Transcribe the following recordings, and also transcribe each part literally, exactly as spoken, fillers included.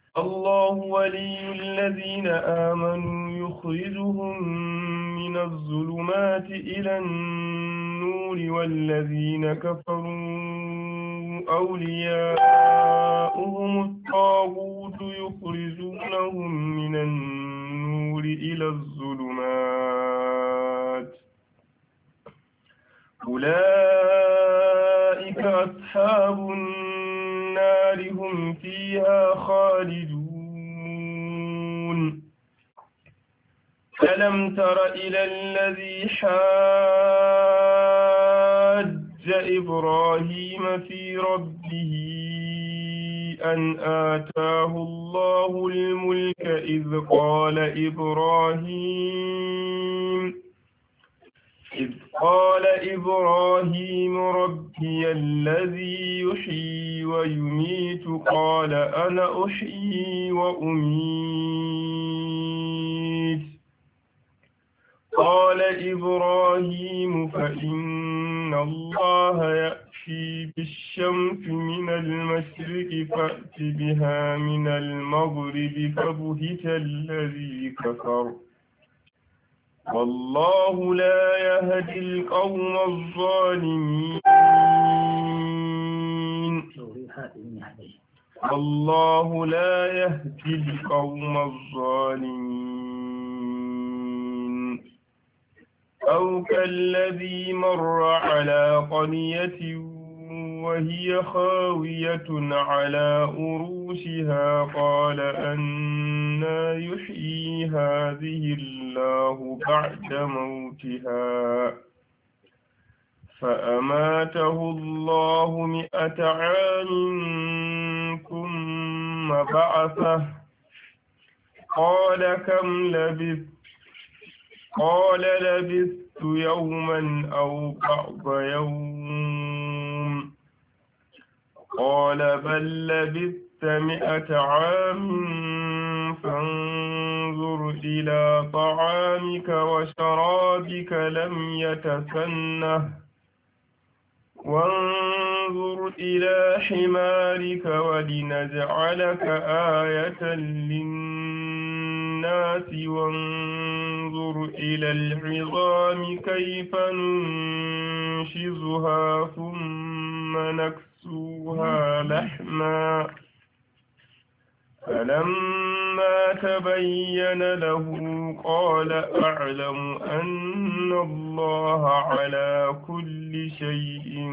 الله ولي الذين آمنوا يخرجهم من الظلمات إلى النور والذين كفروا أولياؤهم الطاغوت يخرجونهم من النور إلى الظلمات أولئك أصحاب النار هم فيها خالدون ألم تر إلى الذي حاج إبراهيم في ربه أن آتاه الله الملك إذ قال إبراهيم إذ قال إبراهيم ربي الذي يحيي ويميت قال أنا أحيي وأميت قال إبراهيم فإن الله يأتي بالشمس من المشرق فأت بها من المغرب فبهت الذي كفر والله لا يهدي القوم الظالمين والله لا يهدي القوم الظالمين أو كالذي مر على قرية وهي خاوية على أروشها قال أنى يحيي هذه الله بعد موتها فأماته الله مئة عام ثم بعثه قال كم لبثت قال لبثت يوما أو بعض يوم قال بل لبثت مئة عام فانظر إلى طعامك وشرابك لم يتسنه وانظر إلى حمارك ولنجعلك آية للناس وانظر إلى العظام كيف ننشزها ثم نكسوها لحما فلما تبين له قال أعلم أن الله على كل شيء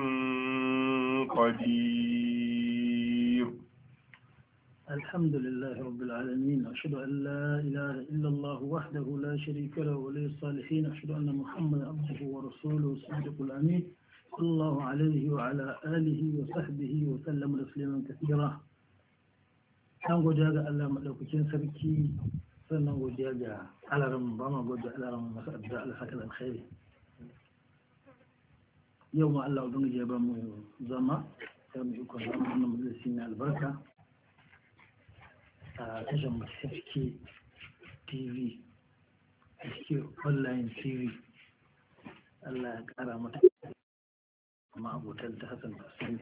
قدير. الحمد لله رب العالمين، أشهد أن لا إله إلا الله وحده لا شريك له ولي الصالحين، أشهد أن محمدا عبده ورسوله الصادق الأمين صلى الله عليه وعلى آله وصحبه وسلم تسليما كثيرا. an godiya ga Allah maɗaukakin sarki, sannan godiya ga alaran ba ma godiya alaran masu addu'a alfakar alkhairi. Yau ma Allah ubangiji ya ba mu zama ta mu ikon zama wannan majalisi mai albarka a tashar Masifke T V, Masifke Online T V. Allah ya ƙara mata kuma abotan ta Hassan Hussein.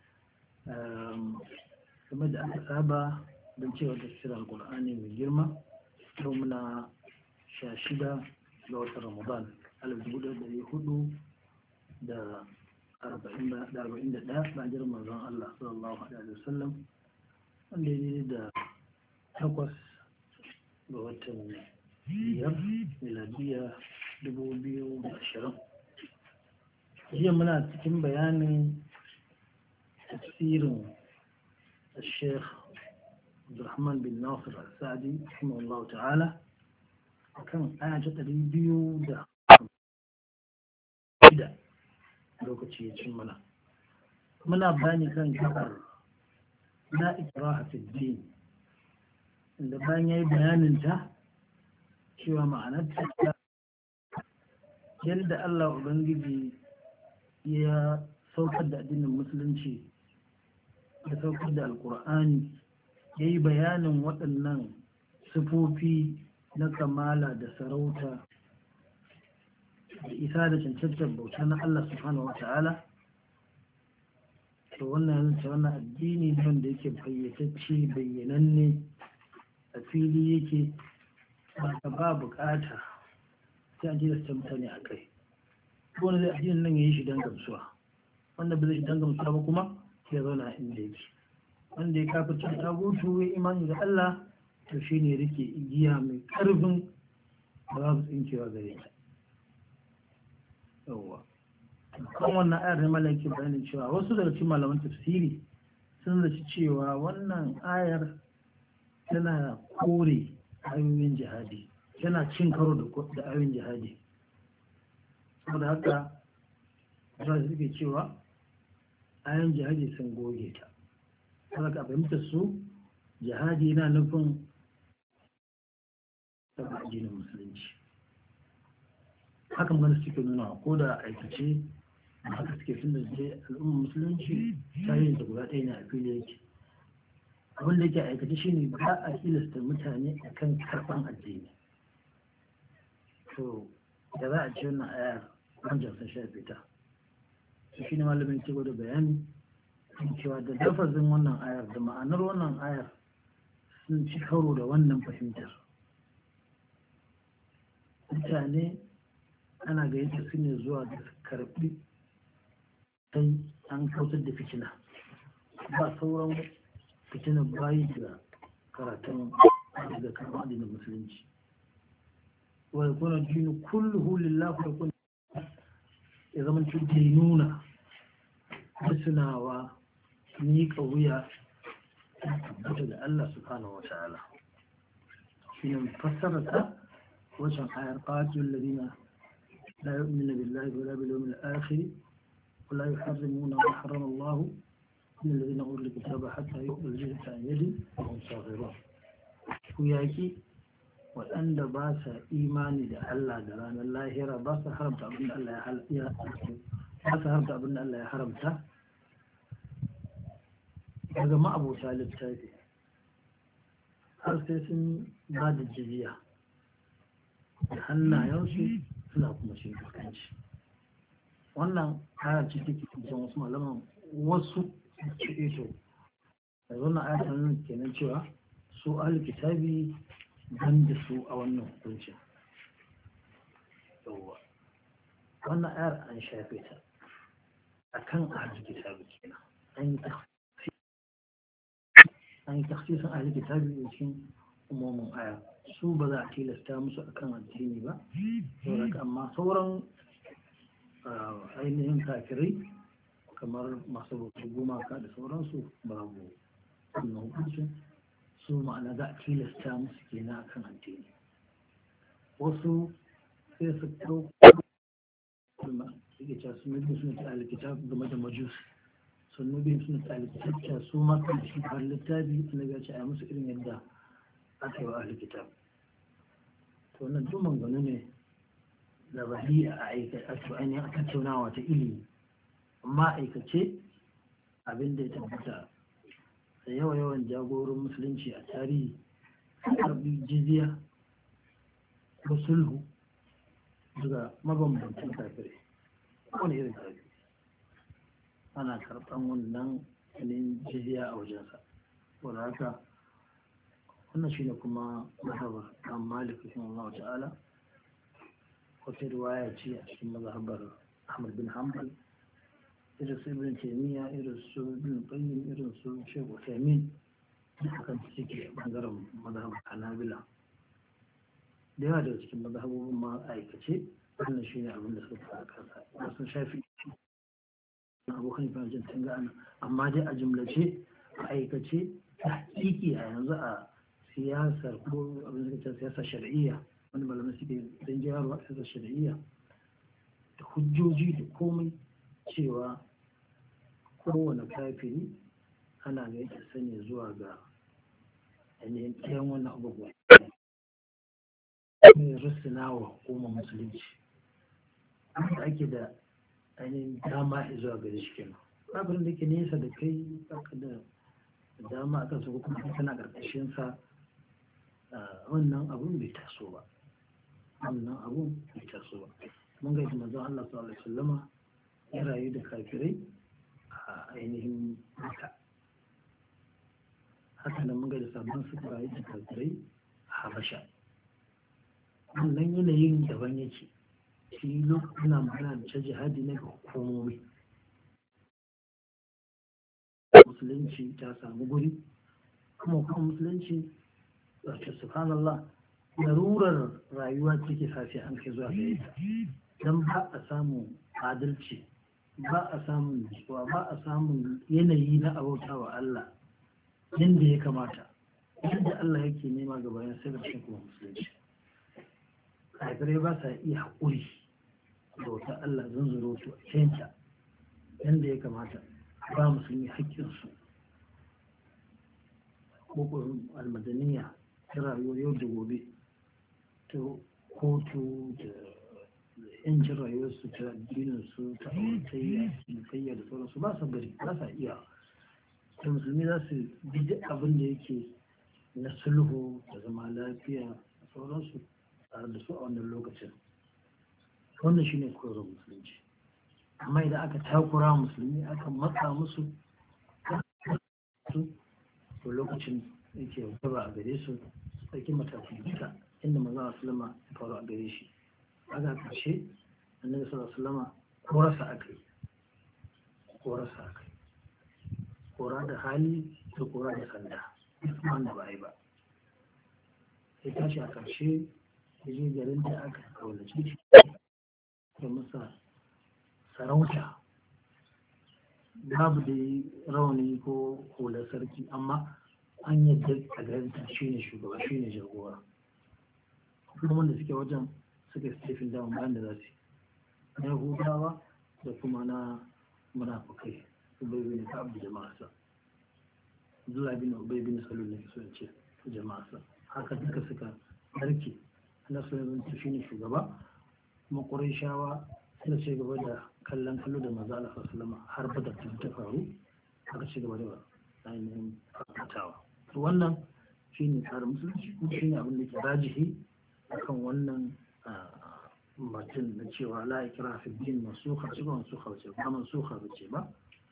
Game da aka saba don cewa tafsirar Al-Qur'ani mai girma, yau muna sha shida ga watan Ramadan alif dubu ɗaya da ɗari hudu da arba'in da ɗaya bayan jiran manzon Allah sallallahu alaihi wasallam, wanda ya daidai da takwas ga watan biyar miladiya dubu biyu da ashirin. Jiya muna cikin bayanin tafsirin الشيخ عبد الرحمن بن ناصر السعدي رحمه الله تعالى، وكان آية تريبيو دا دا لوكتي يتشمنا منا باني كان كفر لا إكراه في الدين. عند باني بيان انت شوى معناتها يلد الله وبنجي يا سوف الدين المسلم شيء da saukar da alkur'ani ya yi bayanin waɗannan sifofi na kamala da sarauta da isa da cancantar bauta na Allah subhanahu wa ta'ala, to wannan yanzu wannan addini ne wanda yake fayyatacce bayyananne a fili yake ba ba bukata sai an jira mutane a kai wanda zai addinin nan ya yi shi don gamsuwa wanda ba zai shi don gamsuwa ba kuma ya zauna inda yake wanda ya kafa cikin tagutu ya imani da Allah to shi ne rike igiya mai karfin da za su tsinkewa gare ta yawwa kan wannan ayar da malaki bayanin cewa wasu daga cikin malaman tafsiri sun zaci cewa wannan ayar tana kore ayoyin jihadi tana cin karo da ayoyin jihadi saboda haka za su suke cewa ayoyin jihadi sun goge ta saboda ka fahimtar su jihadi yana nufin taɓa addinin musulunci haka magana suke nuna ko da aikace haka suke tun da je al'ummar musulunci tarihin da guda ɗaya ne a fili yake abin da yake aikace shine ba a tilasta mutane a kan karɓan addini to da za a ce wannan ayar wancan sun shafe ta to shine malamin ke da bayani cewa da lafazin wannan ayar da ma'anar wannan ayar sun ci karo da wannan fahimtar mutane ana gayyata su ne zuwa da karɓi sai an kautar da fitina ba sauran fitina bayi da karatun daga karɓar addinin musulunci wa yakuna dinu kulluhu lillahi wa yakuna ya zama nuna sunawa miƙa wuya tabbata da Allah subhanahu wa ta'ala shine fassararsa wajen ayar qatil ladina la yu'minu billahi wa la bil yawmil akhir wa la yuharrimuna ma harrama Allah min alladhina utul kitaba hatta yu'tul jizyata an yadin wa hum saghirun ku yaki waɗanda ba sa imani da Allah da ranar lahira ba su haramta abin da Allah ya ba su haramta abin da Allah ya haramta daga ma'abota littafi har sai sun ba da jizya da hannayensu suna kuma shi fuskanci wannan ayar ce take cikin wasu malaman wasu ce eto da wannan ayar ta nuna kenan cewa su ahli kitabi ban da su a wannan hukuncin yawwa wannan ayar an shafe ta akan ahli kitabi kenan an yi an yi taksisin ahli kitabi a cikin umumin aya su ba za a tilasta musu akan addini ba saboda amma sauran ainihin kafirai kamar masu bautar gumaka da sauransu babu wannan hukuncin su ma'ana za a tilasta musu kenan akan addini wasu sai su ɗauko suke cewa su mai suna ta ahli kitabi game da majus sannu bin suna talibai su masu da shi har littafi na gaci a musu irin yadda aka yi wa ahli kitab to wannan duk manganu ne da bahi a aikace ainihin a tattaunawa ta ilimi amma aikace abin da ya tabbata da yawa yawan jagorin musulunci a tarihi sun karbi jizya ko sulhu daga mabambantan kafirai kowane irin kafirai ana karɓar wannan yanayin jizya a wajensa wadda haka wannan shi ne kuma mazhabar ɗan malik rahimahullahu ta'ala wata riwaya ce a cikin mazhabar ahmad bin hanbal irin su ibn taymiya irin su ibn qayyim irin su shaykh uthaymeen dukkan su suke bangaren mazhabar hanabila da yawa daga cikin mazhabobin ma aikace wannan shi ne abin da suka fara kansa wasu shafi abokan fahimcin tun ga'ana amma dai a jimlace a aikace ta hakiki a yanzu a siyasar ko abin da ke siyasar shari'iyya wani malamai suke don jayarwa a siyasar shari'iyya da hujjoji da komai cewa kowane kafiri ana ga yake sanya zuwa ga ainihin ɗayan wannan abubuwa mai rusuna wa hukumar musulunci da ake da ainihin dama zuwa gare shi kenan abin da ke nesa da kai baka da dama akan su kuma kana karkashin sa wannan abun bai taso ba wannan abun bai taso ba mun ga yadda manzon Allah sallallahu alaihi wasallama ya rayu da kafirai a ainihin haka haka nan muga da sabon suka rayu da kafirai a habasha. Wannan yanayin daban yake, shi lokacin na magana da ta jihadi na ga hukumomi. Musulunci ta samu guri, kuma kuma musulunci wato subhanallah larurar rayuwa take sace an kai zuwa gare ta, don ba a samun adalci, ba a samun nutsuwa, ba a samun yanayi na abauta wa Allah yadda ya kamata, yadda Allah yake nema ga bayan sai da shi kuma musulunci. Kafirai ba sa iya haƙuri da wata Allah zunzuro su a canta yadda ya kamata, ba musulmi haƙƙinsu. Kokon almadaniya ta rayuwar yau da gobe, ta kotu da yancin rayuwarsu, ta addininsu, ta auratayya, cinikayya da sauransu ba sa bari, ba sa iya. Ta musulmi za su bi duk abin da yake na sulhu da zama lafiya da sauransu tare da su a wannan lokacin. Wannan shi ne koyarwar musulunci. Amma idan aka takura musulmi aka matsa musu to lokacin yake gaba a gare su ɗauki matakin duka inda maza a sulama ya faru a gare shi. Aga ƙarshe annabi sallallahu alaihi wasallam ko rasa aka yi ko rasa aka yi kora da hali da kora da sanda duk wanda ba a yi ba. Sai tashi a ƙarshe ya je garin da aka kaunace shi da masa sarauta, babu da rauni ko hular sarki, amma an yadda a garin ta shi ne shugaba, shi ne jagora. Kuma wanda suke wajen suka stefin dawon bayan da za su na yahudawa da kuma na munafukai, ubay bin ka'ab da jama'arsa, Abdullah bin ubay bin salul ne so ce jama'arsa. Haka duka suka narke, Allah sallallahu alaihi shi ne shugaba, kuma Qurayshawa suka ce gaba da kallon kallo da manzo Allah sallallahu alaihi har Badar ta faru, aka ci gaba da ainihin fatawa. To wannan shine tsarin musulunci, kuma shine abin da ke rajihi akan wannan batun na cewa la ikra fi din mansukha ce ba mansukha ce ba mansukha ce ba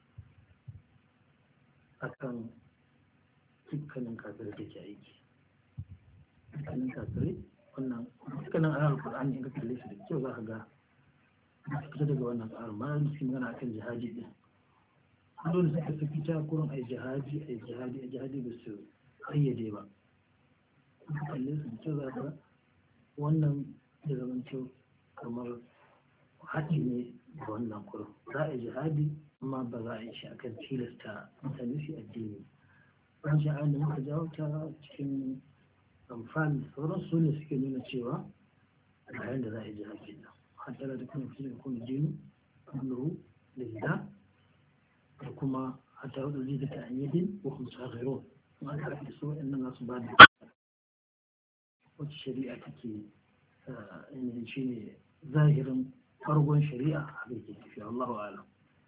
akan dukkanin kafirai da ke aiki. Dukkanin kafirai wannan dukkanin ayar Qur'ani in ka kalle su da kyau za ka ga fita daga wannan tsarin ba da su magana akan jihadi din. Dole suka saki ta kurin ai jihadi ai jihadi ai jihadi ba su kayyade ba. Ka kalle su da kyau za ka wannan da zaman kyau kamar haɗi ne da wannan kurin. Za a yi jihadi amma ba za a yi shi akan tilasta mutane su addini. Wani sha'ani da muka jawo ta cikin amfani da sauran su ne suke nuna cewa ga yadda za a yi jihadi nan. Hatta da kuma fiye da kuma jini, kullu lillah, da kuma hatta wadda zai da ta'ayyadin wa kuma saghairun. Kuma aka rafi su waɗannan za su ba da wacce shari'a take ainihin shi ne zahirin farkon shari'a a da ke tafiya, Allahu a'lam.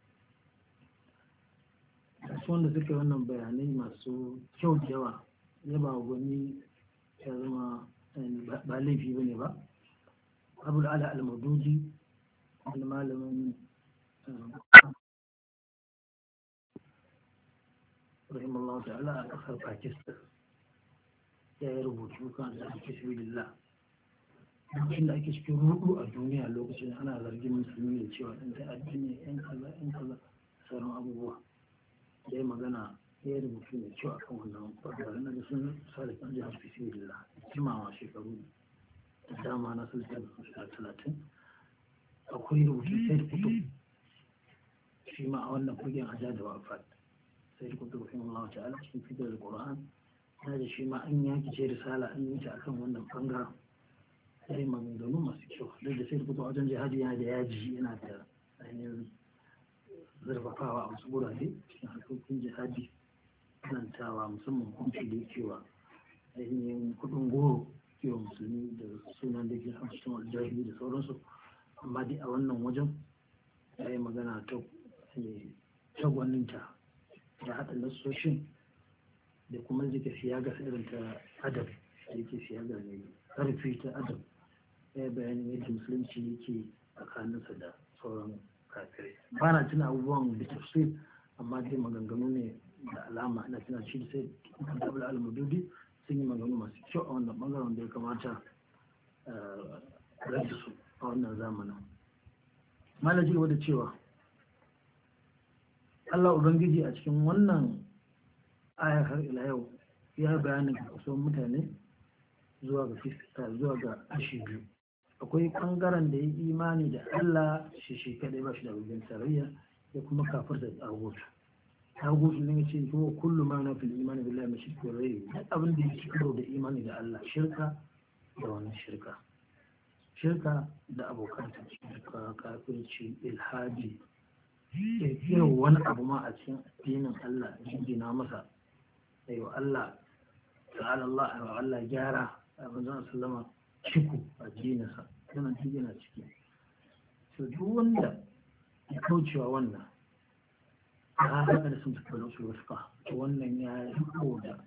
Su wanda suke wannan bayanai masu kyau da yawa, ya ba gwani ya zama ba laifi ba ne ba. Abu al'ala al-Madudi, wani malamin rahimallahu ta'ala a ƙasar Pakistan, ya yi rubutu kan da ake sabilillah. Lokacin da ake cikin rudu a duniya, lokacin ana zargin musulmi da cewa ɗan ta'addi ne, ‘yan kaza, ‘yan kaza, sauran abubuwa. Ya yi magana, ya yi rubutu mai kyau akan wannan ɓangaren na da sun misali kan jihar sabilillah, jimawa shekaru da dama na sultan da talatin. Akwai rubutu sai da kutu shi ma a wannan fagen aja da wafat, sai da kutu rufin Allah ta'ala cikin fitar da Qur'an, na da shi ma an yaki ce risala an yi ta akan wannan ɓangaren. Ya yi maganganu masu kyau, duk da sai da kutu wajen jihadi yana da yaji, yana da ainihin zarfafawa a wasu gurare cikin harkokin jihadi, nantawa musamman kunci da cewa ainihin kudin goro kewa musulmi da sunan da ke hamsin aljahili da sauransu. Amma dai a wannan wajen ya yi magana ta tagwaninta da haɗa nassoshin da kuma zika siyaga irin ta adab da yake siyaga mai ƙarfi ta adab, ya yi bayanin yadda musulunci yake tsakaninsa da sauran kafirai. Ba na tuna abubuwan da tafsir, amma dai maganganu ne da alama ina tana shi sai dabul al-mududi sun yi maganganu masu kyau a wannan bangaren da ya kamata rage su a wannan zamanin. Malaji gaba da cewa Allah Ubangiji a cikin wannan ayar har ila yau ya bayanin kasuwan mutane zuwa ga fiskita zuwa ga kashi biyu. Akwai ɓangaren da ya imani da Allah shi shi kadai ba shi da wajen tarayya ya kuma kafar da tsagotu. Tsagotu ne ya ce kuma kullu ma na fil imani billahi mai shirka rai duk abin da ya karo da imani da Allah shirka da wani shirka. Shirka da abokan shirka kafirci ilhaji da irin wani abu ma a cikin addinin Allah jingina masa ayo Allah ta'ala Allah ayo Allah gyara abin zan sallama ciku a jininsa yana jingina ciki to duk wanda ya kaucewa wannan ya haka da sun tafi da su wasu wannan ya riko da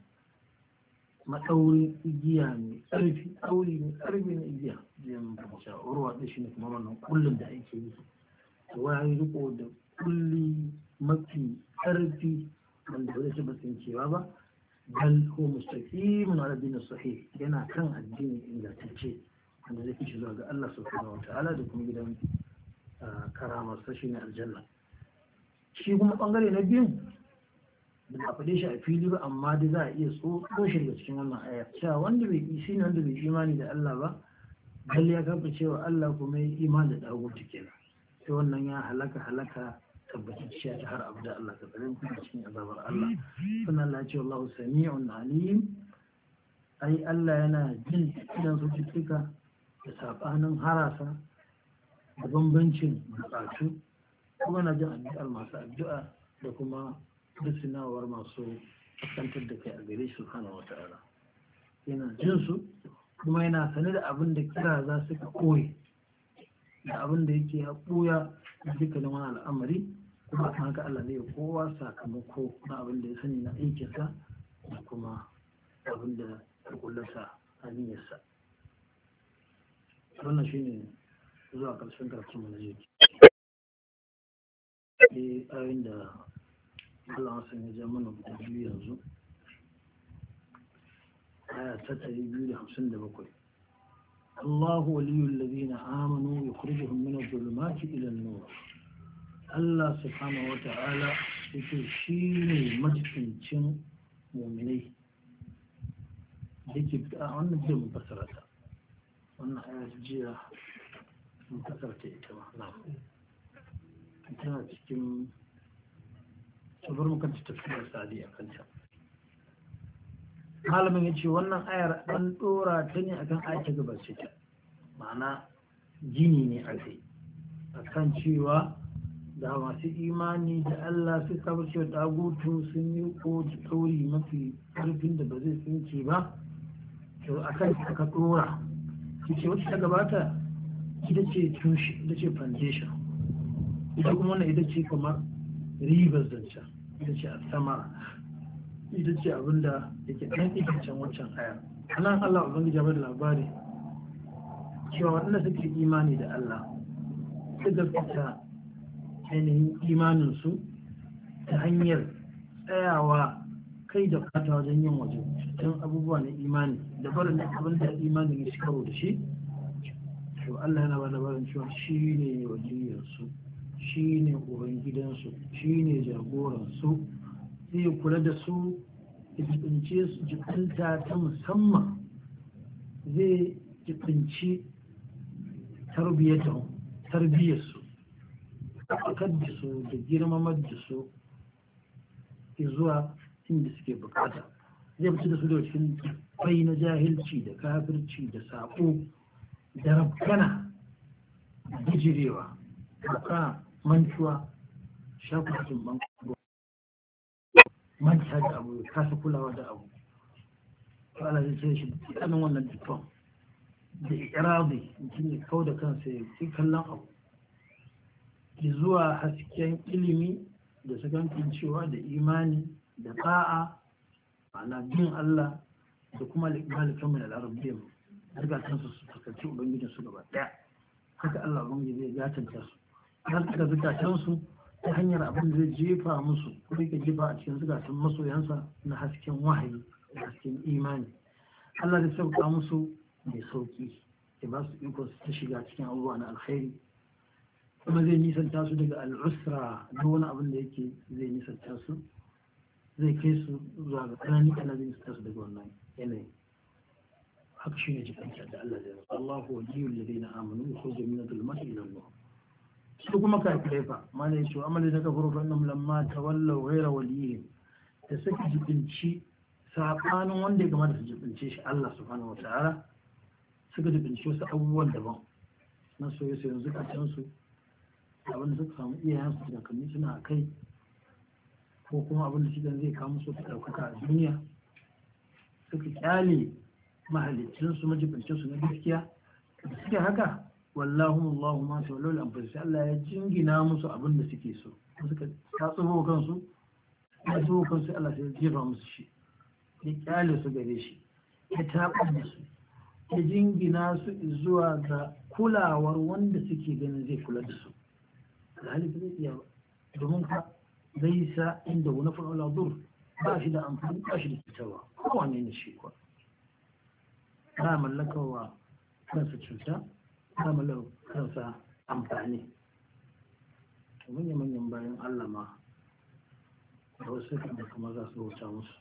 maɗaurin igiya mai ƙarfi ɗauri mai ƙarfi na igiya zai mafi urwa ɗin shi ne kuma wannan kullum da ake yi da wani riko da kulli mafi ƙarfi wanda ba zai taɓa tsinkewa ba bal ko mustaqimun ala dinin sahih yana kan addini ingantacce wanda zai fice zuwa ga Allah subhanahu wata'ala da kuma gidan karamar sa shine aljanna. Shi kuma bangare na biyu da a faɗe shi a fili ba amma dai za a iya tsotso shi daga cikin wannan aya cewa wanda bai yi shi ne wanda bai imani da Allah ba bal ya kafa cewa Allah kuma ya imani da dagutu kenan sai wannan ya halaka halaka tabbatacciya ta har abu da Allah ta tsare kuma cikin azabar Allah sannan Allah ya ce wallahu sami'un alim ai Allah yana jin idan su cututtuka da sabanin harasa da bambancin bukatu kuma na jin addu'ar masu addu'a da kuma sinawar masu kaskantar da kai a gare shi subhanahu wa ta'ala yana jin su kuma yana sane da abin da kira za su ka koyi da abin da yake ya ɓuya da dukkanin wani al'amari kuma kan haka Allah zai kowa sakamako na abin da ya sani na aikinsa da kuma abin da ya kullasa a niyyarsa wannan shine zuwa ƙarshen karatun mu na jiya ayoyin da Allah wasan ya ja mana guda biyu yanzu aya ta ɗari biyu da hamsin da bakwai Allahu waliyul ladina amanu yukhrijuhum min adh-dhulumati ila an-nur Allah subhanahu wa ta'ala yake shine majibincin mu'minai yake a wannan da mun fassara ta wannan aya jiya mun fassara ta ita ma na tana cikin bar mu kanta tafsirar sadi a kanta malamin ya ce wannan ayar an dora ta ne akan ayar ta gabace ta ma'ana gini ne a kai akan cewa da masu imani da Allah su kaba cewa dagutu sun yi ko da tauri mafi karfin da ba zai tsinke ba to akan aka dora ce wacce ta gabata ita ce tushe ita ce foundation ita kuma wannan ita ce kamar ribar zancen ita ce a sama ita ce abinda yake ɗan itacen wancan aya anan Allah ubangiji ya bada labari cewa waɗanda suke imani da Allah su gaskata ainihin imaninsu ta hanyar tsayawa kai da fata wajen yin waje don abubuwa na imani da barin abin da imanin ya karo da shi to Allah yana bada labarin cewa shi ne waliyarsu shi ne ubangidansu shi ne jagoransu zai kula da su jibince su jibinta ta musamman zai jibinci tarbiyyarsu akar da su da girmamar da su zuwa inda suke bukata zai fito da su da cikin bai na jahilci da kafirci da saƙo da rabkana da bijirewa rabkana mantuwa shakwacin banko manta da abu ya kasa kulawa da abu to ala zai ce shi tsakanin wannan dukkan da ikirazi mutum ya kau da kansa ya fi kallon abu zuwa hasken ilimi da sakantin cewa da imani da ta'a ma'ana bin Allah da kuma malikan mai al'arabiyya daga kansu su fuskanci ubangijin su gaba daya haka Allah ubangiji zai gatanta su har suka zukatansu ta hanyar abin da zai jefa musu kuma ka jefa a cikin zukatan masoyansa na hasken wahayi da hasken imani. Allah zai sauka musu mai sauki ya ba su iko su ta shiga cikin abubuwa na alkhairi kuma zai nisanta su daga al'usra da wani abin da yake zai nisanta su zai kai su zuwa ga tsanani. Allah zai nisanta su daga wannan yanayi. haka shi ne jikinta da Allah zai rasu Allahu waliyul ladina amanu yukhrijum min adh-dhulumati ila an-nur. su kuma kafirai fa mana yace amali da kafaru fa innahum lamma tawallaw ghayra waliyyin da suka jibinci sabanin wanda ya kamata su jibince shi Allah subhanahu wataala suka jibinci wasu abubuwan daban na soyayya zukatan su abin da suka samu iyayen su da kanni suna a kai ko kuma abin da shi zai kawo musu ta ɗaukaka a duniya suka kyale mahalicin su majibincin su na gaskiya da suke haka wallahu Allahu ma ta wallahu al-anfus Allah ya jingina musu abin da suke so suka tsatsubo kansu ya tsoro kansu Allah sai ya jefa musu shi ya kyale su gare shi ya taɓa da su ya jingina su zuwa ga kulawar wanda suke ganin zai kula da su alhali zai iya domin ka zai sa inda wani fa'ula dur ba shi da amfani ba shi da cutarwa kowane ne shi kuwa ba mallaka wa kansa cuta ba mallaka kansa amfani manyan manyan bayan Allah ma da wasu da kuma za su wuta musu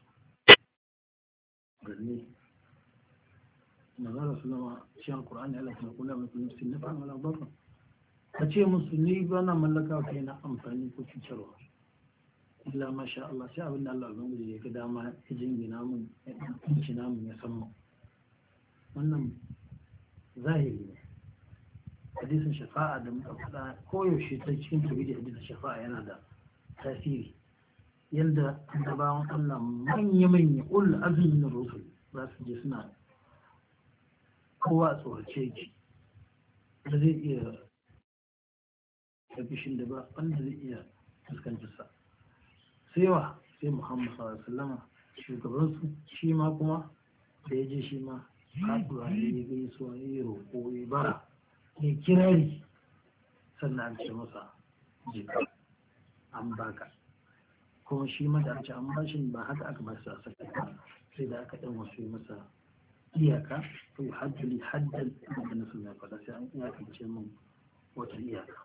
ganni na zara su zama shi alkur'ani Allah ta kula mai kuma sun nufa wala barra ka ce musu ni ba na mallaka kai na amfani ko cutarwa illa masha Allah sai abin da Allah ubangiji ya ga dama ya jingina mun ya ɗanci namun ya san mu wannan zahiri ne hadisin shafa'a da muka faɗa koyaushe ta cikin tawhidi hadisin shafa'a yana da tasiri yanda annabawan Allah manya-manya ul azmi na rusul za su je suna kowa a tsorace ki da zai iya tafishin da ba wanda zai iya fuskantar sa sai wa sai Muhammad sallallahu alaihi wasallam shugabansu shi ma kuma da ya je shi ma kaduwa ne ya gaisuwa ya yi roƙo ya bara ya kirari sannan an ce masa jika an baka kuma shi ma da an ce an bashin ba haka aka ba su a saka sai da aka ɗan wasu masa iyaka ko yi haddali haddal da na suna faɗa sai an iyakance min wata iyaka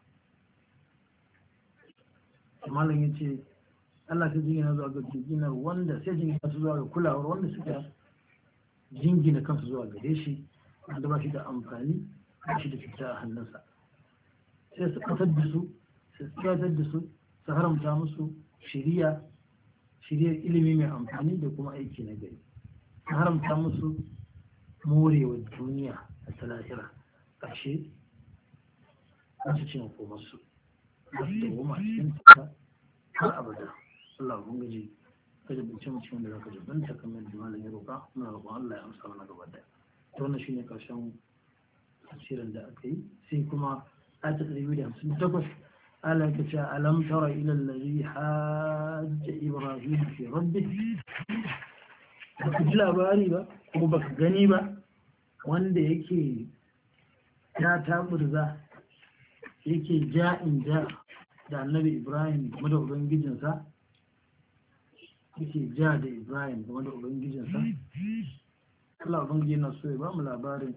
malam ya ce Allah sai jingina zuwa ga jingina wanda sai jingina su zuwa ga kulawar wanda suka jingina kansu zuwa gare shi wanda ba shi da amfani ba shi da cuta a hannunsa sai su ƙasar da su su tsayatar da su su haramta musu shiriya shiriyar ilimi mai amfani da kuma aiki na gari su haramta musu morewa duniya a ta lahira ƙarshe wasu ce makomarsu za su dawoma a cikin ta har abada Allah kun gaji ka jibince mu cikin da za ka jibinta kamar da malam ya roƙa muna roƙon Allah ya amsa mana gaba daya ta wannan shine ƙarshen tafsirin da aka yi sai kuma ayat ɗari biyu da hamsin da takwas Allah ya ce alam tara ila allazi hajja ibrahim fi rabbih baka ji labari ba ko baka gani ba wanda yake ya taburza yake ja'in ja da annabi ibrahim game da ubangijinsa yake ja da ibrahim game da ubangijinsa Allah ubangiji na so ya ba mu labarin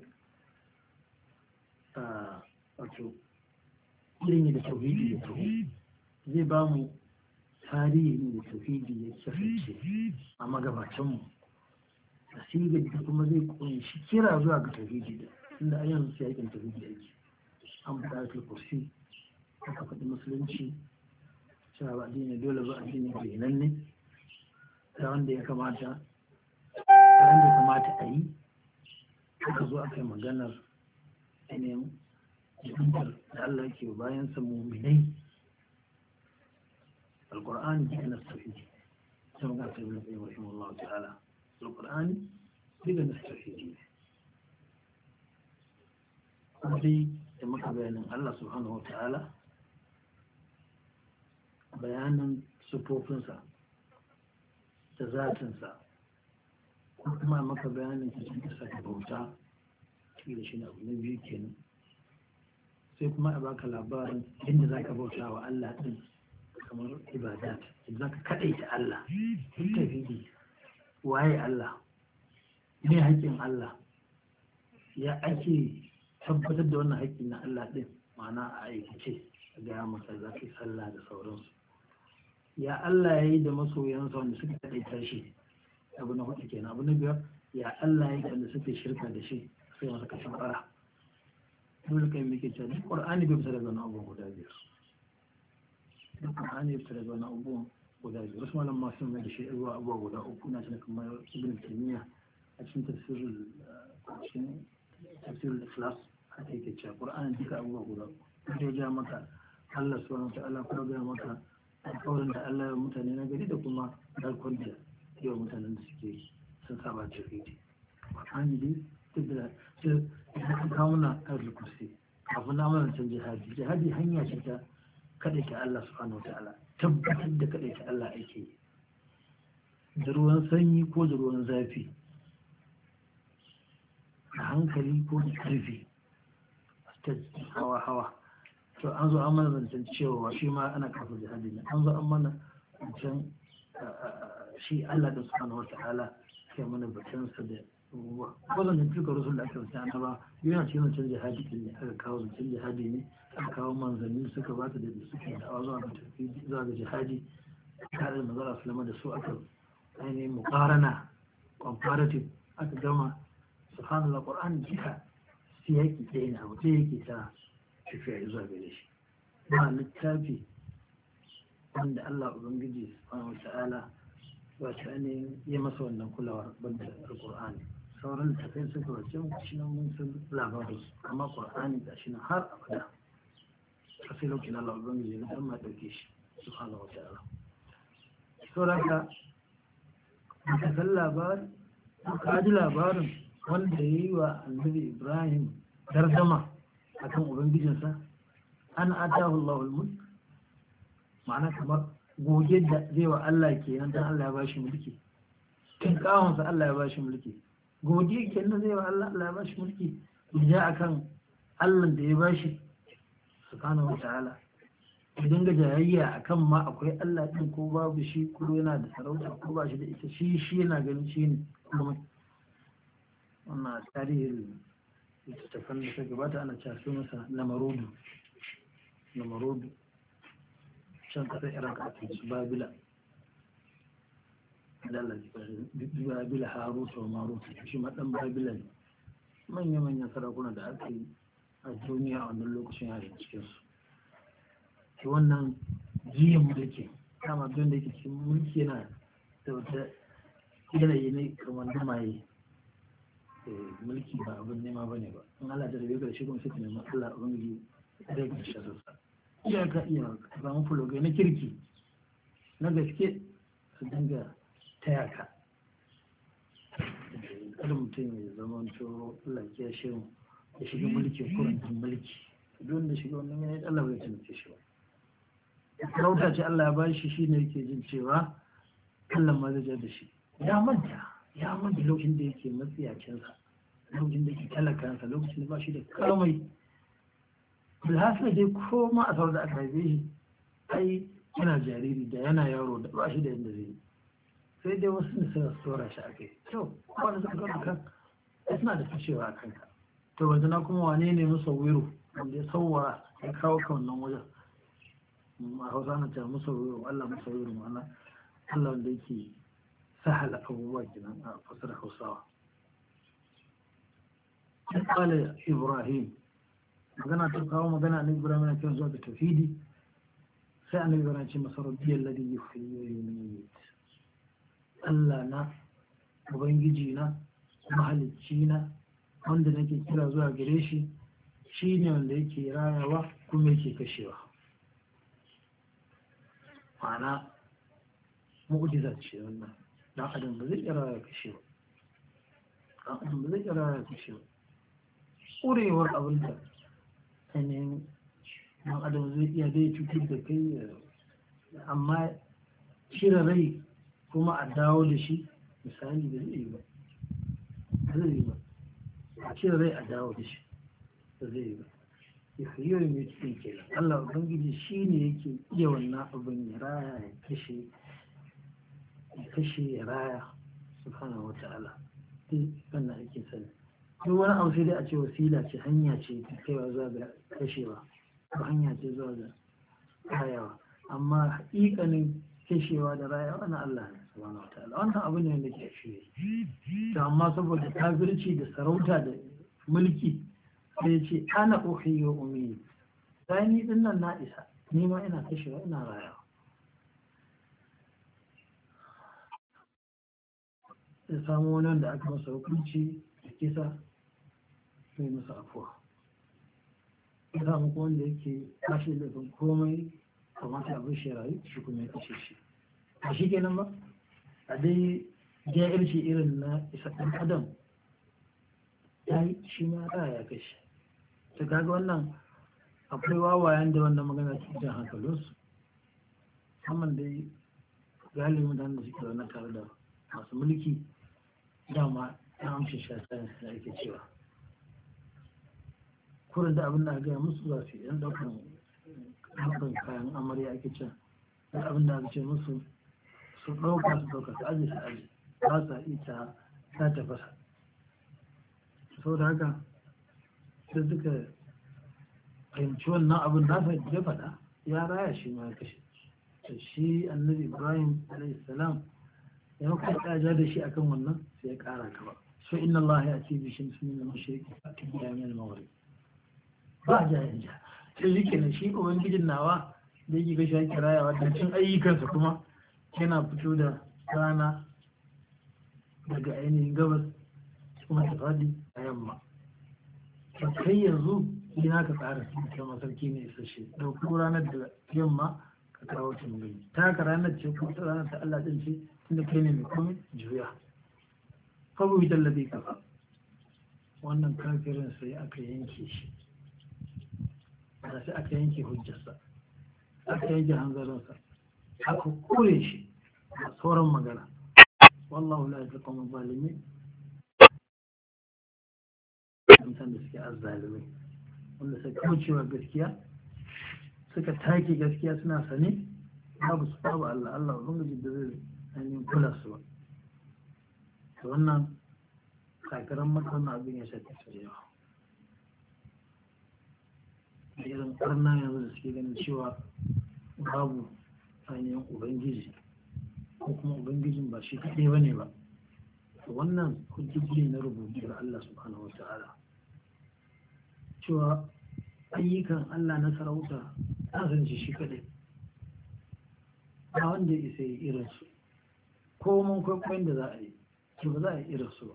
a wato irin da tauhidi ya taho zai ba mu tarihin da tauhidi ya kasance a magabatanmu asigar da kuma zai kunshi kira zuwa ga tauhidi da inda an yanzu sai yakin tauhidi yake an faɗa ayatul kursi aka faɗi musulunci cewa ba addini dole ba addini kenan ne da wanda ya kamata da wanda ya kamata a yi aka zo aka yi maganar ainihin jibintar da Allah ke bayan sa muminai alƙur'ani ke na tauhidi sai muka ta ibn qayyim rahimahullahu ta'ala alƙur'ani daga na tauhidi ne kuma dai da muka bayanin Allah subhanahu wa ta'ala bayanin sufofinsa da zatinsa kuma maka bayanin cikin kasa da bauta da shi na abu na biyu kenan sai kuma a baka labarin inda za ka bauta wa Allah ɗin kamar ibadat idan ka kaɗaita Allah duk tauhidi waye Allah ne haƙƙin Allah ya ake tabbatar da wannan haƙƙi na Allah ɗin ma'ana a aikace a gaya masa za ka yi sallah da sauransu ya Allah ya yi da masoyansa wanda suka kaɗaita shi abu na hudu kenan abu na biyar ya Allah ya yi wanda suka shirka da shi sai masa kashin bara dole kai muke cewa duk Qur'ani bai fita daga wani abu guda biyar duk Qur'ani bai fita daga wani abu guda biyar wasu malam masu mai da shi zuwa abubuwa guda uku na cikin kamar Ibn Taymiyyah a cikin tafsirul cikin tafsirul Ikhlas haka yake cewa Qur'ani duka abubuwa guda uku zai ja maka Allah subhanahu wa ta'ala kuma ga maka alƙawarin da Allah ya mutane na gari da kuma darkon da yau mutanen da suke sun saba da rikiti Qur'ani dai duk da sai kawo na arziki kursi kafin na mana can jihadi jihadi hanya ce ta kaɗai ta Allah subhanahu wa ta'ala tabbatar da kaɗai ta Allah ake yi da ruwan sanyi ko da ruwan zafi a hankali ko da ƙarfi ta hawa hawa to an zo an mana zancen cewa shi ma ana kafa jihadi ne an zo an mana zancen shi Allah da subhanahu wata'ala ke mana batansa da abubuwa ko zancen tuka rasul da aka wuce ana ba yana ce zancen jihadi ne aka kawo zancen jihadi ne aka kawo manzanni suka ba ta da suke da zuwa ga tafi zuwa ga jihadi tare da manzara sulama da su aka ainihin muqarana comparative aka gama subhanallah qur'ani duka siyaki ɗaya ne abu ɗaya yake ta tafiya zuwa gare shi ba littafi wanda Allah Ubangiji subhanahu wata'ala ba ta ne ya masa wannan kulawar banda alƙur'ani sauran littafai suka wace mu shi nan mun san labarin su amma ƙur'ani ga shi nan har abada a sai lokacin Allah Ubangiji na san ma ɗauke shi subhanahu wata'ala sauran ka ka san labarin ka ji labarin wanda ya yi wa annabi Ibrahim dardama akan ubangijinsa an atahu Allahul mulk ma'ana kamar goge da zai wa Allah kenan dan Allah ya bashi mulki kin kawon sa Allah ya bashi mulki goge kenan zai wa Allah Allah ya bashi mulki ja akan Allah da ya bashi subhanahu wata'ala idan ga jayayya akan ma akwai Allah din ko babu shi ko yana da sarauta ko ba shi da ita shi shi yana ganin shi ne kuma wannan tarihin littattafan da ta gabata ana casu masa namarudu namarudu can kasar iraq a cikin babila babila haruta wa maruta shi maɗan babila ne manya-manyan sarakuna da aka yi a duniya a wannan lokacin yare cikinsu ta wannan jiyan mulki kama don da yake cikin mulki yana da wata yanayi ne kamar da maye mulki ba abin nema ba ne ba in Allah da rabe shi kuma sai ka nemi Allah abin yi zai ga shararsa iya ka iya samun fulogai na kirki na gaske su dinga taya ka kada mutum ya zama to Allah ya shirin ya shiga mulki kurantun mulki don da shiga wannan yanayi Allah bai tunce shi ba sarauta ce Allah ya ba shi shi ne yake jin cewa Allah ma zai da shi ya manta ya manta lokacin da yake matsiyacinsa lokacin da yake talakansa lokacin da ba shi da kamai bilhassa dai ko ma a sauran da aka haife shi ai yana jariri da yana yaro da ba shi da yadda zai sai dai wasu ne suka tsora shi a kai to wanda suka tsora kan ya suna da fashewa a kanka to wanzu na kuma wane ne musawwiru wanda ya sauwa ya kawo ka wannan wajen a hausa na ce musawwiru Allah musawwiru ma'ana Allah wanda yake sahala abubuwa kenan a fasar hausawa ya kwale ibrahim magana ta kawo magana na ibrahim na kyau zuwa ga tafidi sai annabi ibrahim ce masa rabbiyal ladhi yuhyi wa yumiit Allah na ubangiji na mahalicci na wanda nake kira zuwa gare shi shine wanda yake rayawa kuma yake kashewa ma'ana mu'jiza ce wannan dan adam ba zai kira ya kashe ba dan adam ba zai kira ya kashe ba ƙurewar abin da ainihin dan adam zai iya dai cutar da kai amma cire rai kuma a dawo da shi misali da zai yi ba zai yi ba a cire rai a dawo da shi da zai yi ba ya fiye mai cikin kenan Allah ubangiji shi ne yake iya wannan abin ya raya ya kashe ya kashe ya raya subhanahu wata'ala duk wannan ake sani duk wani abu sai dai a ce wasila ce hanya ce ta kaiwa zuwa ga kashewa ko hanya ce zuwa ga rayawa amma haƙiƙanin kashewa da rayawa na Allah ne subhanahu wata'ala wannan abu ne wanda ke shi to amma saboda kafirci da sarauta da mulki sai ce ana uhiyo umi sai ni din nan na isa ni ma ina kashewa ina rayawa ya samu wani wanda aka masa hukunci da kisa sai masa afuwa ya samu kuma wanda yake kashe laifin komai kamata abin shi rayu shi kuma ya kashe shi a shi kenan ba a dai jahilci irin na isa ɗan adam ya yi shi ma ya kashe ta kaga wannan akwai wawayen da wannan magana ke jan hankalinsu musamman dai galibin mutanen da suke zaune tare da masu mulki dama ya amshe shasa da ake cewa kurin da abin da aka gaya musu za su yi yan daukan daukan kayan amarya ake cewa da abin da aka ce musu su ɗauka su ɗauka su aje su aje ba sa ita ta tafasa sau da haka sai suka fahimci wannan abin nasa ya faɗa ya raya shi ma ya kashe shi annabi ibrahim alaihissalam ya maka tsaja da shi akan wannan sai ya ƙara gaba so inna Allah ya ce bi shamsi min al-mashriqi fa'ti biha min al-maghrib ba jayin ja sai shi kenan shi ubangijin nawa da yake gashi yake rayawa da cin ayyukansa kuma yana fito da rana daga ainihin gabas kuma ta fadi a yamma kai yanzu ina ka tsara ta masarki ne isasshe dauko ranar da yamma ka kawo ta magani ta haka ranar ce ko ta ranar ta Allah din ce tunda kai ne mai komai juya kabu ita labi kafa wannan kafirin sai aka yanke shi da sai aka yanke hujjarsa aka yanke hanzarinsa aka kore shi da sauran magana wallahu la yaqum zalimin mutane da suke azzalimai wanda suka kaucewa gaskiya suka take gaskiya suna sane babu su babu Allah Allah ubangiji da zai ainihin kula su ba to wannan kakaran makarar abin ya shafi su da yawa da irin karna yanzu da suke ganin cewa babu ainihin ubangiji ko kuma ubangijin ba shi kaɗai ba ne ba to wannan hujjoji na rubutun Allah subhanahu wa ta'ala cewa ayyukan Allah na sarauta ta zanci shi kaɗai ba wanda ya isa yi irinsu ko mun kwaikwayon da za a yi to ba za a yi irinsu ba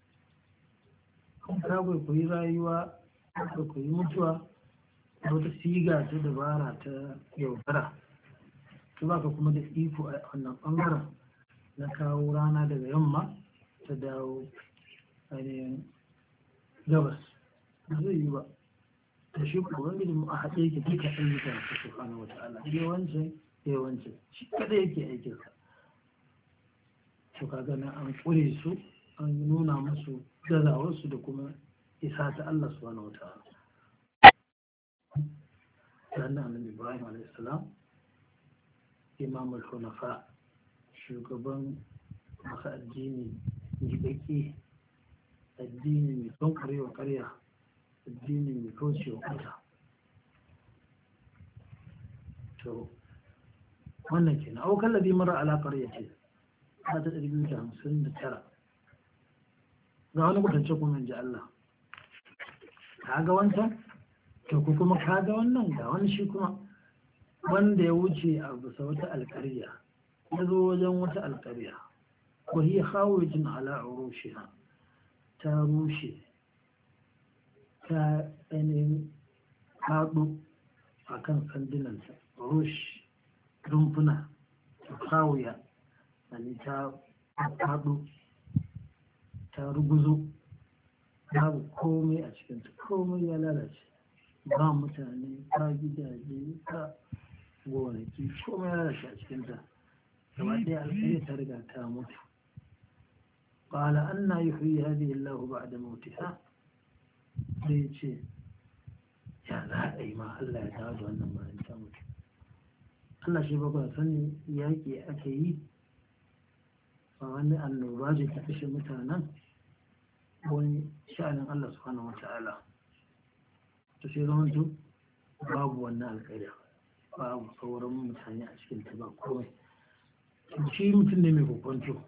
kun ka kwaikwayi rayuwa ka kwaikwayi mutuwa da wata siga ta dabara ta yaudara to ba ka kuma da iko a wannan ɓangaren na kawo rana daga yamma ta dawo ainihin gabas ba zai yi ba da shi ubangiji mu a haɗe yake duka ayyukan su subhanahu wata'ala yawancin yawancin shi kada yake aikin sa to kaga nan an kure su an nuna musu gazawar su da kuma isa ta Allah subhanahu wata'ala sannan annabi Ibrahim alayhi salam imam al-hunafa shugaban masu addini mai baki addini mai tonkarewa karya addini mai kaucewa ƙasa to wannan ke na aukan labi mara alaƙar ya ce ta ta ɗari biyu da hamsin da tara ga wani kwatance kuma in ji Allah ka ga wancan to ku kuma ka ga wannan ga wani shi kuma wanda ya wuce a bisa wata alƙarya ya zo wajen wata alƙarya ko hiya khawajin ala urushiha ta rushe ta ainihin haɗu a kan sandunanta rush rumfuna ta kawuya wani ta haɗu ta ruguzo babu komai a cikinta komai ya lalace ba mutane ba gidaje ba gonaki komai ya lalace a cikinta gaba ɗaya alƙari ta riga ta mutu قال أن يحيي هذه الله بعد موتها sai ce ya za a yi ma Allah ya dawo da wannan bayan ta mutu. Allah shi bakwai sani yaƙi ake yi ba wani annoba ce ta kashe mutanen wani sha'anin Allah subhanahu wa ta'ala ta sai zamanto babu wannan alƙaida babu sauran mutane a cikin ta ba komai shi mutum ne mai hukunto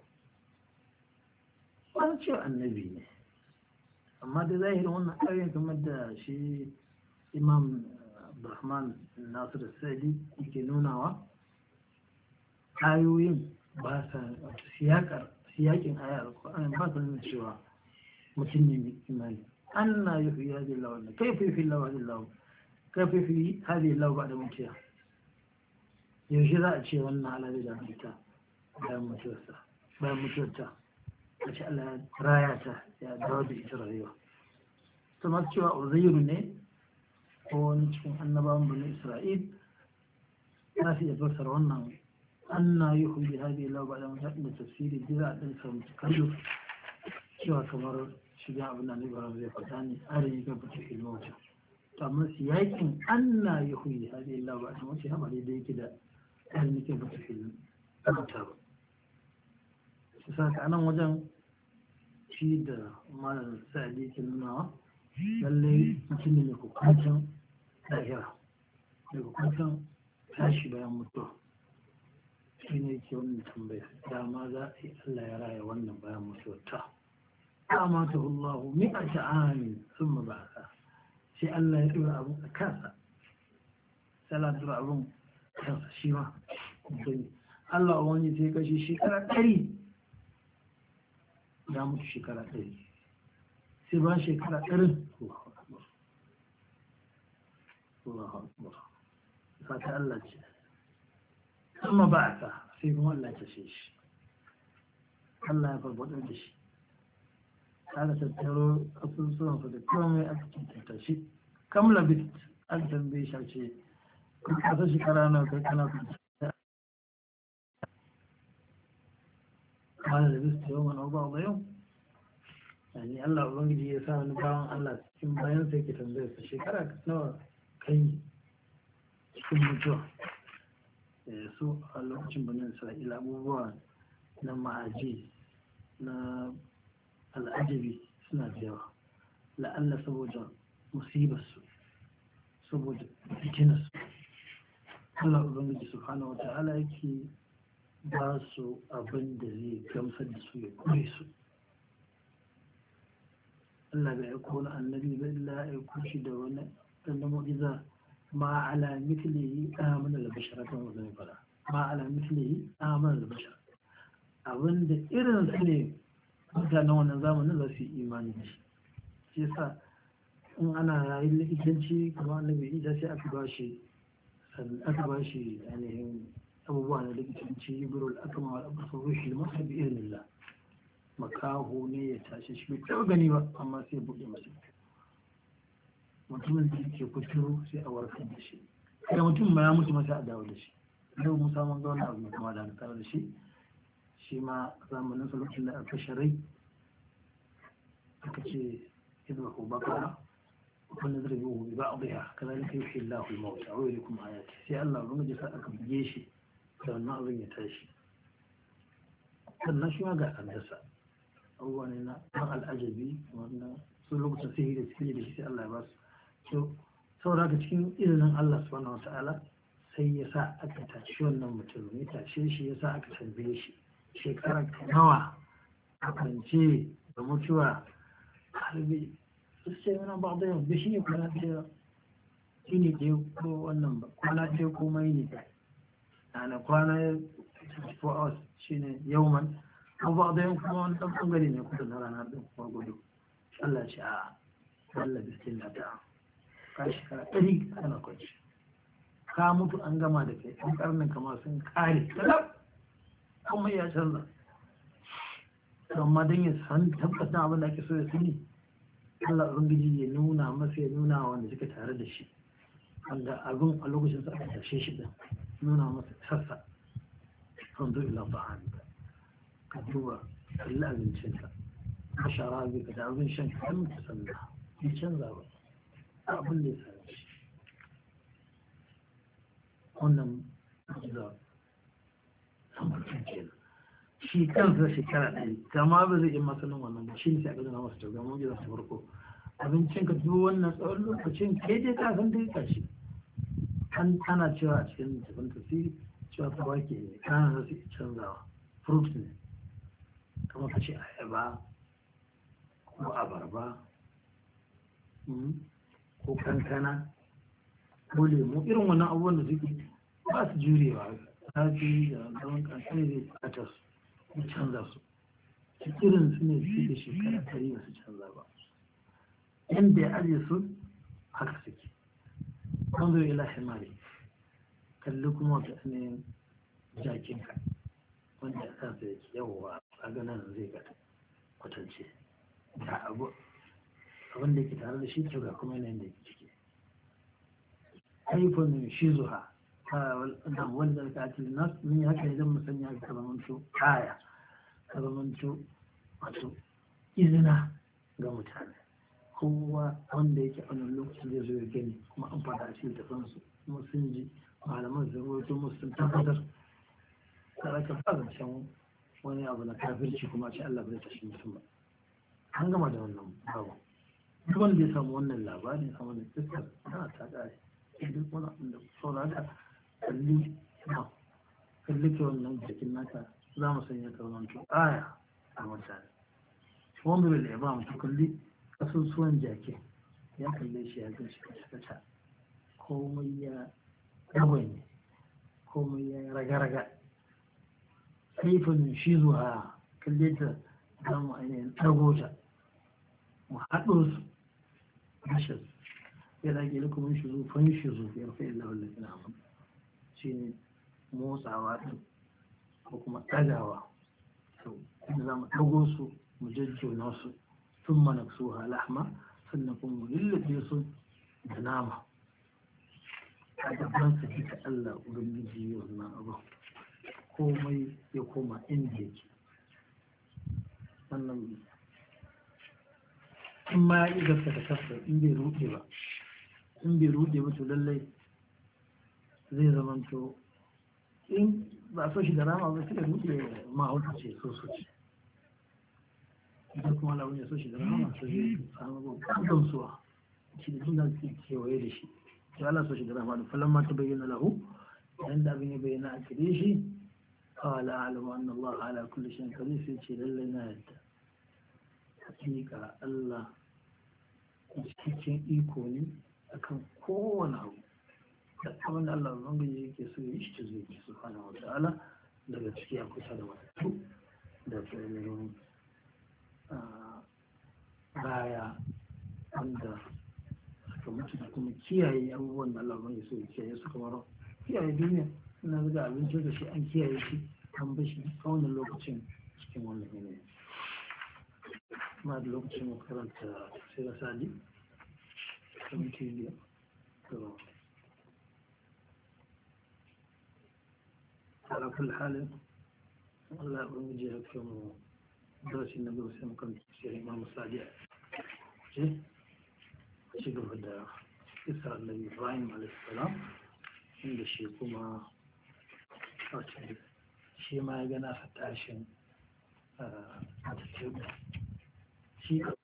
wani ce annabi ne amma da zahirin wannan ayoyin kamar da shi imam Abdurrahman Nasir Sadi yake nunawa ayoyin ba sa siyakin ayar Qur'ani ba sa nuna cewa mutum ne mai imani anna yuhyi hadhihi al-lawa kayfa yuhyi Allahu hadhihi al-lawa kayfa yuhyi hadhihi al-lawa ba'da mutiha yaushe za a ce wannan alaƙa da mutuwa bayan mutuwarsa bayan mutuwarta a ce Allah ya raya ta ya dawo da ita rayuwa to masu cewa Uzairu ne ko wani cikin annabawan bani Isra'il za su iya fassara wannan anna yuhyi hadhihi al-lawa ba'da mutiha da tafsiri da a ɗin samu kallo cewa kamar shiga abin da Ibrahim zai faɗa ne an rage ga fito ilmauta to amma siyakin anna yuhyi hadhihi al-lawa ba'da mutiha ba dai yake da ɗan nake fito ilmauta ba su saka anan wajen shi da malar sa'adi ke nunawa lallai mutum ne mai hukuncin lahira mai hukuncin tashi bayan mutuwa shi ne ke wannan tambaya dama za a yi Allah ya raya wannan bayan mutuwa ta amata Allahu mi'ata amin thumma ba'atha sai Allah ya dora abu a kansa sai Allah ya dora abun kansa shi ma Allah wani sai kashi shekara ɗari ya mutu shekara ɗari sai ba shekara ɗarin fata Allah ce amma ba a ta sai kuma Allah ta ce shi Allah ya farfaɗo da shi aka tattaro asusuwansa da komai aka tattata shi kamla bit an tambaye shi ce kasa shekara na kai kana kuma قال لبست يوما أو بعض يوم يعني الله ubangiji ya sa wani bawan Allah cikin bayan sai ke tambayar sa shekara nawa kai cikin mutuwa su a lokacin banin Isra'ila abubuwa na ma'aji na al'ajabi suna da yawa la'alla saboda musibarsu saboda fitinarsu Allah ubangiji subhanahu wa ta'ala yake ba su abin da zai gamsar da su ya kure su Allah bai aiko wani annabi ba illa ya aiko shi da wani ɗan mu'iza ma ala mithlihi amana al-bashara kan wannan fara ma ala mithlihi amana al-bashara abin da irin su ne mutanen wannan zamanin za su yi imani da shi shi yasa in ana yayin likitanci kamar annabi Isa sai aka ba shi aka ba shi ainihin abubuwa na likitanci yibirul akama wal abasar ruhi masa bi iznillah makaho ne ya tashi shi bai taɓa gani ba amma sai buɗe masa mutumin da yake kuturu sai a warkar da shi kada mutum ma ya mutu masa a dawo da shi yau mun samu ga wani abu mai kuma da tare da shi shi ma zamanin sa lokacin da aka sharai aka ce idan ku bakara wanda zai yi ba a biya kazalika yuhyi Allahu al-mauta wa yuriikum ayati sai Allah ya ji sa aka buge shi da wannan abin ya tashi sannan shi ma ga al'adarsa abubuwa ne na ɗan al'ajabi wannan su lokacin sihiri da sihiri da shi sai Allah ya ba su saboda haka cikin izinin Allah subhanahu wata'ala sai ya sa aka tashi wannan mutum ya tashe shi ya sa aka tambaye shi shekara nawa a kwance da mutuwa harbi su ce wani ba da yau da shi ne kwana ɗaya shi ne ɗaya ko wannan ba kwana ɗaya ko mai ne ana kwana twenty four hours shine yauman an ba da kuma wani dan bangare ne kusa na rana din kuma gudu Allah shi a Allah bismillah ta ka shekara ɗari kana kwanci ka mutu an gama da kai an karnin kama sun kare talab kuma ya canza amma don ya san tabbata abin da ake so ya sani Allah ubangiji ya nuna masa ya nuna wanda suka tare da shi wanda abin a lokacin sa aka tashe shi din nuna masa sassa kan zo ila ba'anka ka duba illa abincinka ka shara bi ka da abin shan kan ka sanda ya canza ba abin da ya sani shi wannan da samarkin kenan shi kansa shekara ɗari kama ba zai yi masanin wannan ba shi ne sai a gina masu tauga mun gina su farko abincin ka duk wannan tsawon lokacin kai dai ka san dai kashi an ana cewa a cikin tafin tasiri cewa ta wake ne kana da su canzawa fruit ne kamar ka ce ayaba ko abarba ko kankana ko lemu irin wannan abubuwan da suke ba su jurewa zafi da zaman kankana zai bukatar su canza su irin su ne su da shekara tari ba su canza ba yadda ya ajiye su haka suke kan zo ila himari kalli kuma wata ne jakinka wanda ya kasa yake yawowa a ganin zai ga kwatance da abu abin da ke tare da shi ga kuma yanayin da ke ciki haifon shi zuha da wanda ka ake nas min haka idan musanya ka zamanto kaya ka zamanto wato izina ga mutane kowa wanda yake a wani lokacin zai zo ya gani kuma an fada a cikin tafansu kuma sun ji malaman sun rawaito musu sun tabbatar da ka ba zancen wani abu na kafirci kuma a ce Allah bai tashi mutum ba an gama da wannan babu duk wanda ya samu wannan labarin a wani iskar na ta kare duk wani abin da saura da kalli na kalli ke wannan jikin naka za mu sanya ka wannan aya a mutane wanda bai da ba mu kalli kasusuwan jakin ya kalle shi ya gan shi kaca komai ya ne komai ya raga-raga kaifin shi zuwa kalle ta za mu ainihin ɗagota mu haɗo su bashir ya zage da kuma shi zufan shi zufi ya fi illa wallafin na amma shi ne motsawa ɗin ko kuma ɗagawa to inda za mu ɗago su mu jajjona su sun mana su halahma sannan kuma mu lullube su da nama a gaban su fita Allah ubangiji wannan abu komai ya koma inda yake wannan in ma ya gasta da kasa in bai rude ba in bai rude ba to lallai zai zamanto in ba so shi da rama ba sai da rude ma hauka ce so so ce idan kuma lawan ya so shi da rama sai zai samu babban gamsuwa shi da tun da ke kewaye da shi to Allah so shi da rama da falan ma ta bayyana lahu yayin da abin ya bayyana a kire shi قال أعلم أن الله على كل شيء قدير في شيء لله يد حقيقة الله cikin iko ne akan kowane abu da abin da Allah zanga yake so ya shi zai yi subhanahu wa ta'ala daga ciki a kusa da wata da tsoron baya wanda suka mutu da kuma kiyaye abubuwan da Allah zanga so ya kiyaye su kamar kiyaye duniya na zuga abinci da shi an kiyaye shi an bashi a wannan lokacin cikin wannan yanayi kuma da lokacin makaranta sai da sadi kamar tiliya to ala kulli halin Allah ya ji ya kai mu darasi na gaba sai mu kan sai Imam Sadi ce ci gaba da isa Annabi Ibrahim alaihi salam inda shi kuma shi ma ya gana sa tashin a cikin shi